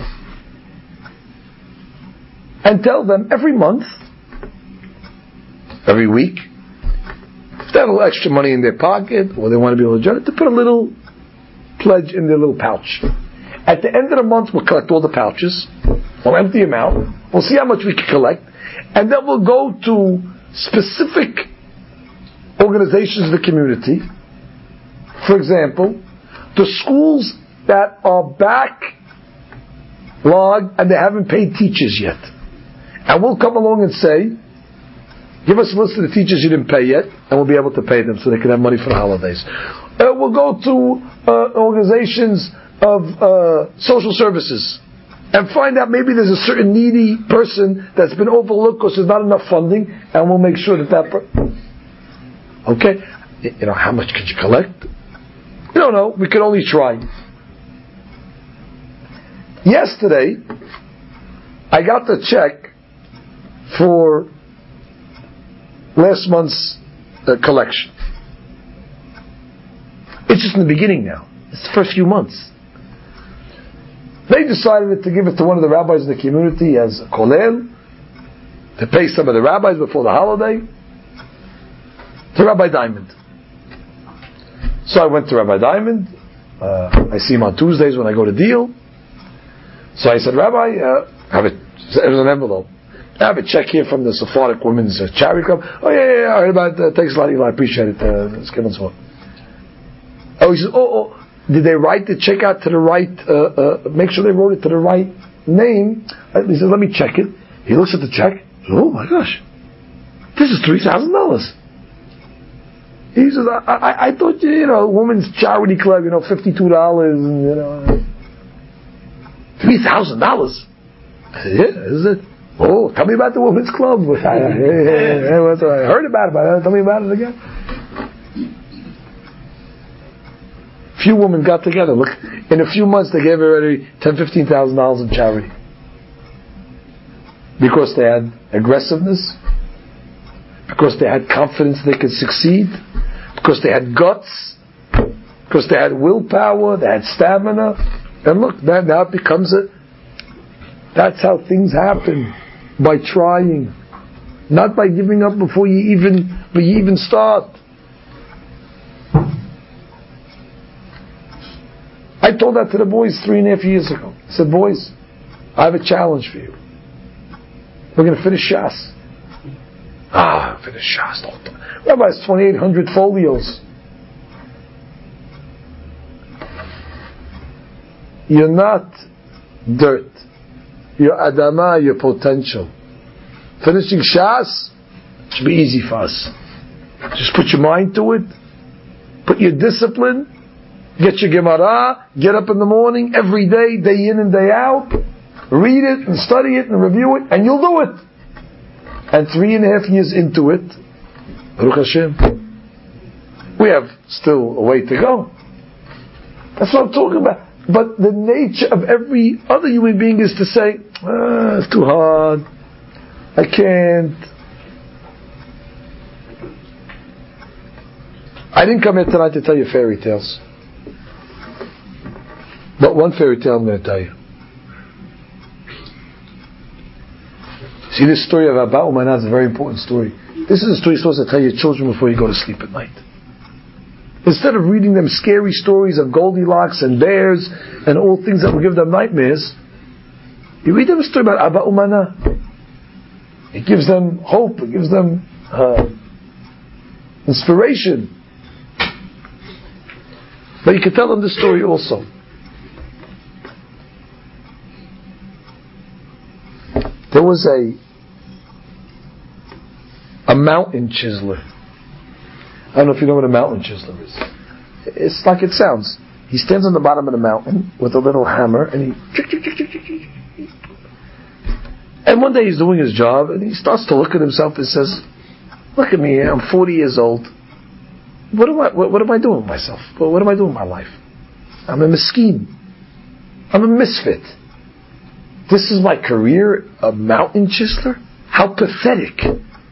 and tell them every month, every week, if they have a little extra money in their pocket, or they want to be able to generate, to put a little pledge in their little pouch. At the end of the month, we'll collect all the pouches, we'll empty them out, we'll see how much we can collect, and then we'll go to specific organizations in the community. For example, the schools that are backlogged and they haven't paid teachers yet. And we'll come along and say, give us a list of the teachers you didn't pay yet, and we'll be able to pay them so they can have money for the holidays. We'll go to organizations of social services and find out maybe there's a certain needy person that's been overlooked because there's not enough funding, and we'll make sure that okay, how much could you collect? We don't know. We can only try. Yesterday, I got the check for last month's collection. It's just in the beginning now. It's the first few months. They decided to give it to one of the rabbis in the community as a kolel, to pay some of the rabbis before the holiday, to Rabbi Diamond. So I went to Rabbi Diamond. I see him on Tuesdays when I go to deal. So I said, Rabbi, it was an envelope. I have a check here from the Sephardic Women's Charity Club. Oh yeah, I heard about it. Thanks a lot, Eli. I appreciate it. Let's give them some. Oh, he says, did they write the check out to the right, make sure they wrote it to the right name? He says, let me check it. He looks at the check. Says, oh my gosh, this is $3,000. He says, I thought, women's charity club, $52, and, $3,000. I said, yeah, is it? Oh, tell me about the women's club. I heard about it, but tell me about it again. Few women got together. Look, in a few months they gave already $10,000, $15,000 in charity. Because they had aggressiveness, because they had confidence they could succeed, because they had guts, because they had willpower, they had stamina. And look, now it becomes that's how things happen. By trying. Not by giving up before you even start. I told that to the boys 3.5 years ago. I said, boys, I have a challenge for you. We're going to finish Shas. Finish Shas. Rabbi has 2,800 folios. You're not dirt. You're Adama, your potential. Finishing Shas should be easy for us. Just put your mind to it. Put your discipline. Get your Gemara. Get up in the morning, every day, day in and day out. Read it and study it and review it, and you'll do it. And 3.5 years into it, Baruch Hashem, we have still a way to go. That's what I'm talking about. But the nature of every other human being is to say, it's too hard, I can't. I didn't come here tonight to tell you fairy tales. But one fairy tale I'm going to tell you. See, this story of Abba Umana is a very important story. This is a story you're supposed to tell your children before you go to sleep at night. Instead of reading them scary stories of Goldilocks and bears and all things that will give them nightmares, you read them a story about Abba Umana. It gives them hope. It gives them inspiration. But you can tell them this story also. There was a mountain chiseler. I don't know if you know what a mountain chiseler is. It's like it sounds. He stands on the bottom of the mountain with a little hammer and he And one day he's doing his job, and he starts to look at himself and says, look at me, I'm 40 years old. What am I doing with myself? What am I doing with my life? I'm a miskin. I'm a misfit. This is my career, a mountain chiseler? How pathetic.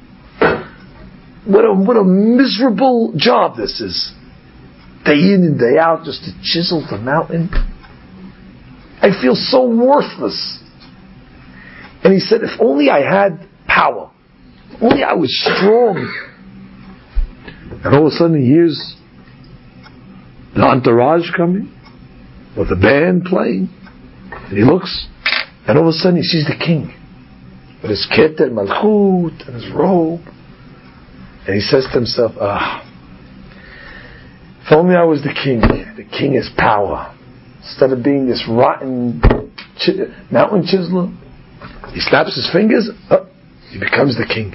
What a miserable job this is. Day in and day out, just to chisel the mountain. I feel so worthless. And he said, if only I had power. If only I was strong. And all of a sudden he hears the entourage coming, with the band playing. And he looks, and all of a sudden he sees the king, with his kit and malchut and his robe. And he says to himself, if only I was the king. The king is power. Instead of being this rotten mountain chiseler, he snaps his fingers, he becomes the king.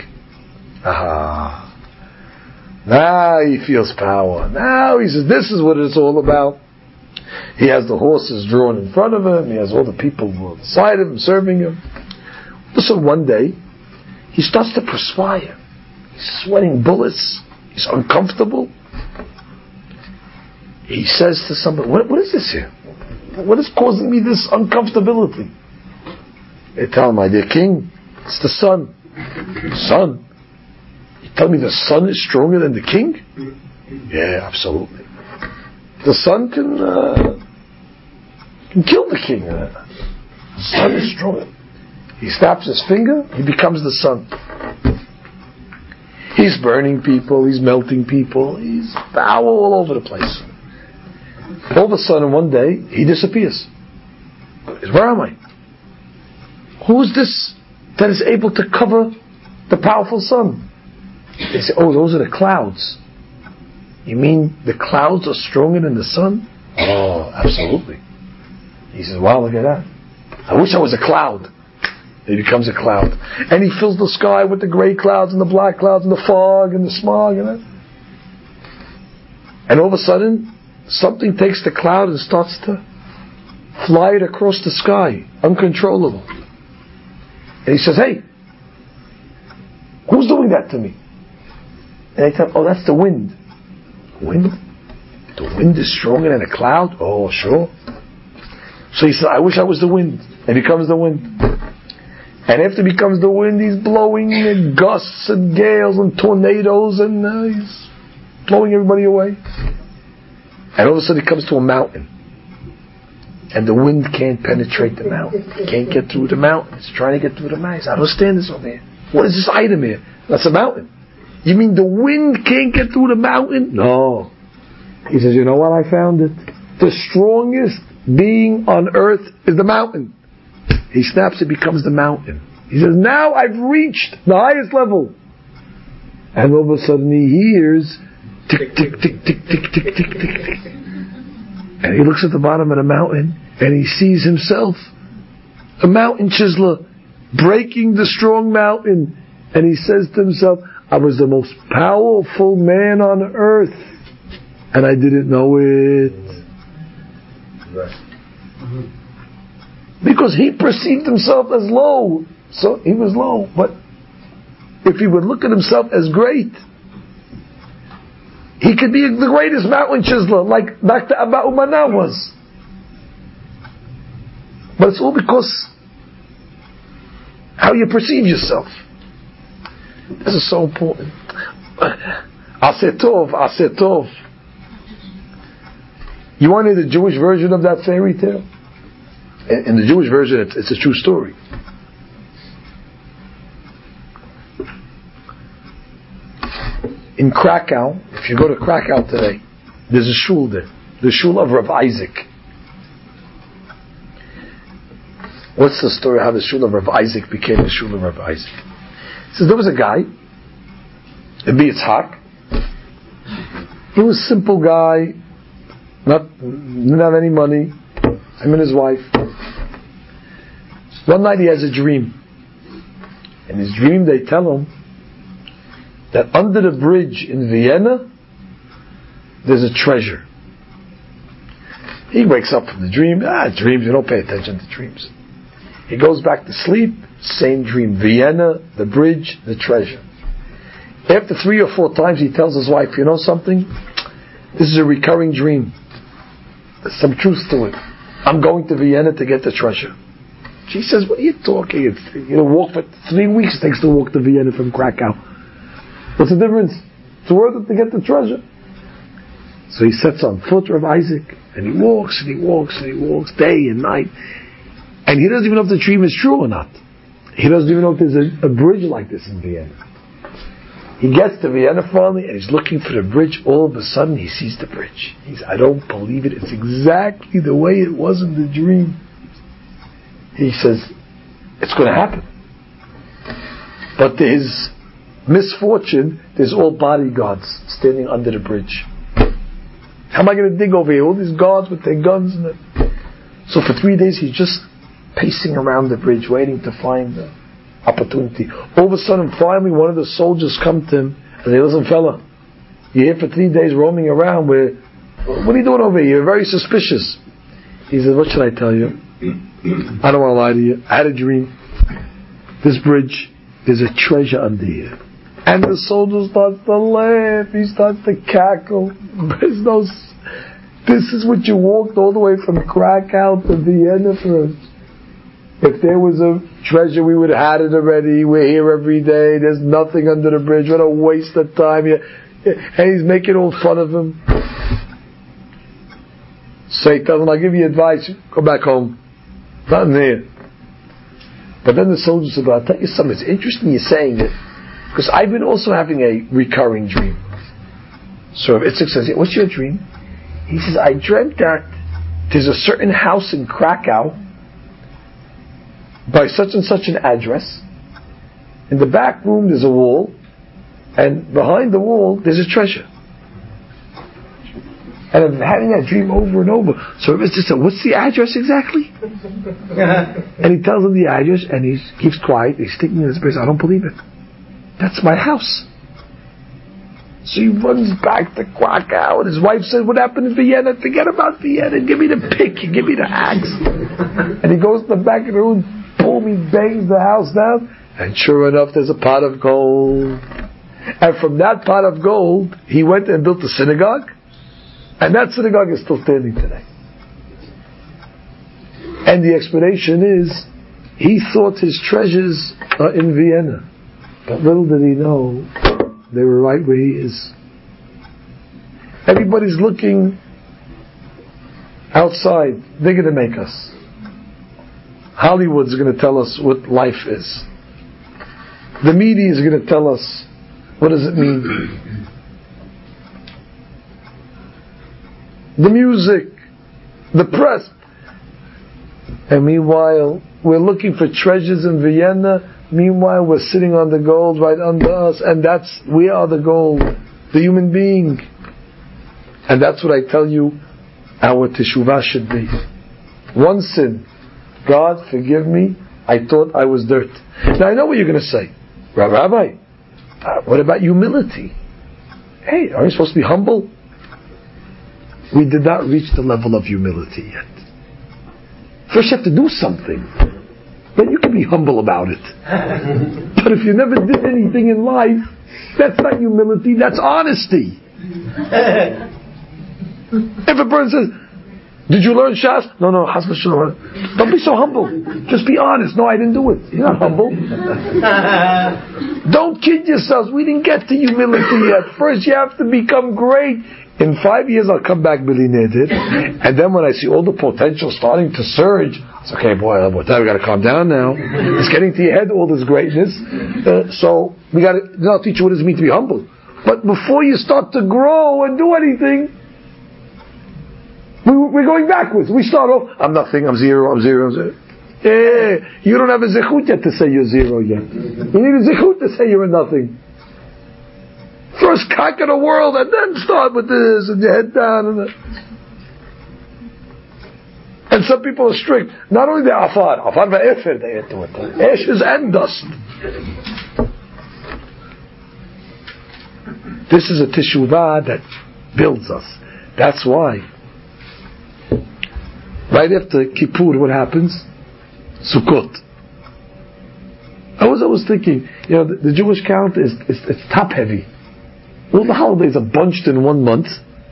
Now he feels power. Now he says, this is what it's all about. He has the horses drawn in front of him. He has all the people beside him serving him. So one day, he starts to perspire. He's sweating bullets. He's uncomfortable. He says to somebody, what is this here? What is causing me this uncomfortability? They tell him, my dear king, it's the sun. Sun? You tell me the sun is stronger than the king? Yeah, absolutely. The sun can kill the king. The sun is stronger. He snaps his finger, he becomes the sun. He's burning people, he's melting people, he's power all over the place. All of a sudden, one day, he disappears. Where am I? Who is this that is able to cover the powerful sun? They say, those are the clouds. You mean the clouds are stronger than the sun? Oh, absolutely. He says, wow, look at that. I wish I was a cloud. He becomes a cloud. And he fills the sky with the gray clouds and the black clouds and the fog and the smog and that. And all of a sudden, something takes the cloud and starts to fly it across the sky, uncontrollable. And he says, hey, who's doing that to me? And they tell him, that's the wind. Wind? The wind is stronger than a cloud? Oh, sure. So he said, I wish I was the wind. And he becomes the wind. And after he becomes the wind, he's blowing in gusts and gales and tornadoes, and he's blowing everybody away. And all of a sudden he comes to a mountain. And the wind can't penetrate the mountain. It can't get through the mountain. It's trying to get through the mountain. He says, I don't understand this over here. What is this item here? That's a mountain. You mean the wind can't get through the mountain? No. He says, you know what? I found it. The strongest being on earth is the mountain. He snaps, it becomes the mountain. He says, now I've reached the highest level. And all of a sudden he hears tick, tick, tick, tick, tick, tick, tick, tick, tick. And he looks at the bottom of the mountain and he sees himself, a mountain chiseler, breaking the strong mountain. And he says to himself, I was the most powerful man on earth and I didn't know it. Because he perceived himself as low. So he was low. But if he would look at himself as great, he could be the greatest mountain chiseler, like Dr. Abba Umana was. But it's all because how you perceive yourself. This is so important. Aseh Tov. You want to hear the Jewish version of that fairy tale? In the Jewish version, it's a true story. In Krakow, if you go to Krakow today, there's a shul there. The shul of Rav Isaac. What's the story how the shul of Rav Isaac became the shul of Rav Isaac? It says there was a guy, Rabbi Yitzhak. He was a simple guy, didn't have any money, him and his wife. One night he has a dream. In his dream they tell him that under the bridge in Vienna there's a treasure. He wakes up from the dream. Dreams, you don't pay attention to dreams. He goes back to sleep, same dream. Vienna, the bridge, the treasure. After 3 or 4 times, he tells his wife, you know something? This is a recurring dream. There's some truth to it. I'm going to Vienna to get the treasure. She says, what are you talking? It's, walk for 3 weeks it takes to walk to Vienna from Krakow. What's the difference? It's worth it to get the treasure. So he sets on foot, Rav Isaac, and he walks, and he walks, and he walks, day and night. And he doesn't even know if the dream is true or not. He doesn't even know if there's a bridge like this in Vienna. He gets to Vienna finally, and he's looking for the bridge. All of a sudden, he sees the bridge. I don't believe it. It's exactly the way it was in the dream. He says, it's going to happen. But to his misfortune, there's all bodyguards standing under the bridge. How am I going to dig over here? All these guards with their guns. So for 3 days, he's just pacing around the bridge, waiting to find the opportunity. All of a sudden, finally, one of the soldiers come to him and they listen, fella, you're here for 3 days roaming around. What are you doing over here? You're very suspicious. He says, what should I tell you? I don't want to lie to you. I had a dream. This bridge, there's a treasure under here. And the soldier starts to laugh. He starts to cackle. This is what you walked all the way from Krakow to Vienna for. If there was a treasure, we would have had it already. We're here every day. There's nothing under the bridge. What a waste of time. And he's making all fun of him. So he tells him, I'll give you advice. Go back home. Nothing there. But then the soldier said, I'll tell you something. It's interesting you're saying it. Because I've been also having a recurring dream. So Yitzchak says, what's your dream? He says, I dreamt that there's a certain house in Krakow by such and such an address. In the back room there's a wall, and behind the wall there's a treasure. And I'm having that dream over and over. So Yitzchak said, what's the address exactly? And he tells him the address, and he keeps quiet. He's thinking in his brain, I don't believe it. That's my house. So he runs back to Krakow, and his wife says, what happened in Vienna? Forget about Vienna. Give me the pick. Give me the axe. And he goes to the back of the room, boom, he bangs the house down, and sure enough, there's a pot of gold. And from that pot of gold, he went and built a synagogue, and that synagogue is still standing today. And the explanation is, he thought his treasures are in Vienna. But little did he know, they were right where he is. Everybody's looking outside. They're going to make us. Hollywood's going to tell us what life is. The media is going to tell us, what does it mean? The music, the press. And meanwhile, we're looking for treasures in Vienna. Meanwhile, we're sitting on the gold right under us, and we are the gold, the human being. And that's what I tell you our teshuvah should be. One sin. God, forgive me, I thought I was dirt. Now I know what you're going to say. Rabbi, what about humility? Hey, are you supposed to be humble? We did not reach the level of humility yet. First you have to do something. Then you can be humble about it. But if you never did anything in life, that's not humility, that's honesty. If a person says, did you learn Shas? No, Chas v'shalom. Don't be so humble. Just be honest. No, I didn't do it. You're not humble. Don't kid yourselves. We didn't get to humility yet. First you have to become great. In 5 years I'll come back millionaire, and then when I see all the potential starting to surge, it's okay, boy, we got to calm down now. It's getting to your head, all this greatness. So we got to. I'll teach you what does it mean to be humble. But before you start to grow and do anything, we're going backwards. We start off, I'm nothing, I'm zero. You don't have a zechut yet to say you're zero yet. You need a zechut to say you're nothing. First conquer the world and then start with this and your head down. And some people are strict. Not only the afar va'efer they add to it. Ashes and dust. This is a teshuvah that builds us. That's why. Right after Kippur, what happens? Sukkot. I was always thinking, the Jewish calendar it's top heavy. All the holidays are bunched in 1 month.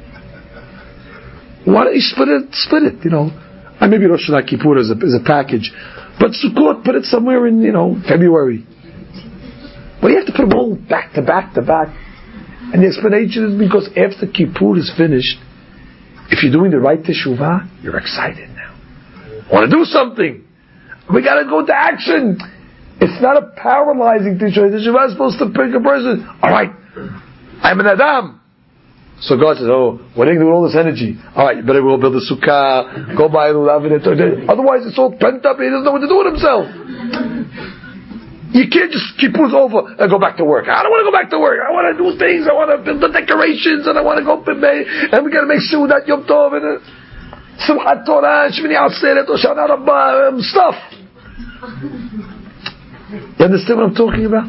Why don't you split it? And maybe Rosh Hashanah Kippur is a package, but Sukkot, put it somewhere in February. Why do you have to put them all back to back to back? And the explanation is because after Kippur is finished, if you're doing the right teshuvah, you're excited now. Want to do something? We got to go to action. It's not a paralyzing teshuvah. Teshuvah is supposed to pick a person. All right, I'm an Adam. So God says, what are you going to do with all this energy? All right, you better go build a sukkah, go buy a lulav. Otherwise it's all pent up, he doesn't know what to do with himself. You can't just keep it over and go back to work. I don't want to go back to work. I want to do things. I want to build the decorations, and I want to go and we got to make sure that Yom Tov and Simchat Torah, Shmini Atzeret, Shana Rabbah, stuff. You understand what I'm talking about?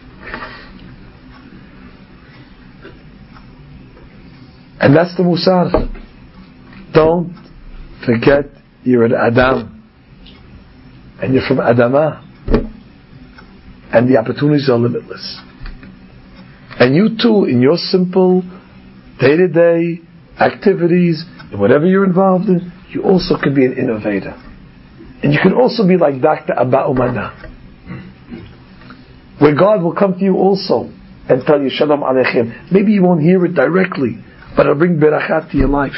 And that's the Musar. Don't forget you're an Adam. And you're from Adamah. And the opportunities are limitless. And you too, in your simple, day-to-day activities, and whatever you're involved in, you also can be an innovator. And you can also be like Dr. Abba Umana, where God will come to you also and tell you, Shalom Aleichem. Maybe you won't hear it directly, but it'll bring berachat to your life.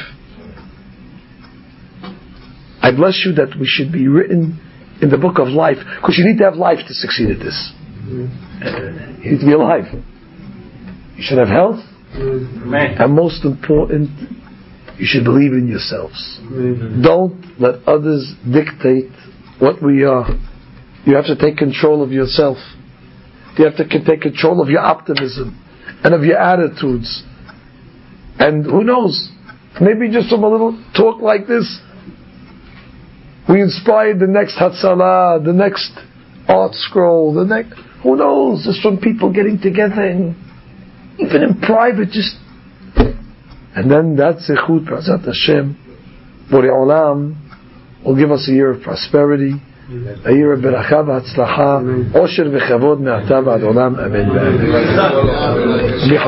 I bless you that we should be written in the book of life, because you need to have life to succeed at this. You need to be alive. You should have health, and most important, you should believe in yourselves. Don't let others dictate what we are. You have to take control of yourself. You have to take control of your optimism and of your attitudes. And who knows, maybe just from a little talk like this, we inspired the next Hatzalah, the next art scroll, who knows, just from people getting together, and even in private, and then that's Zechut B'ezrat Hashem. Borei Olam will give us a year of prosperity, a year of beracha v'hatzlacha, osher v'chavod me'ata v'ad olam, amen.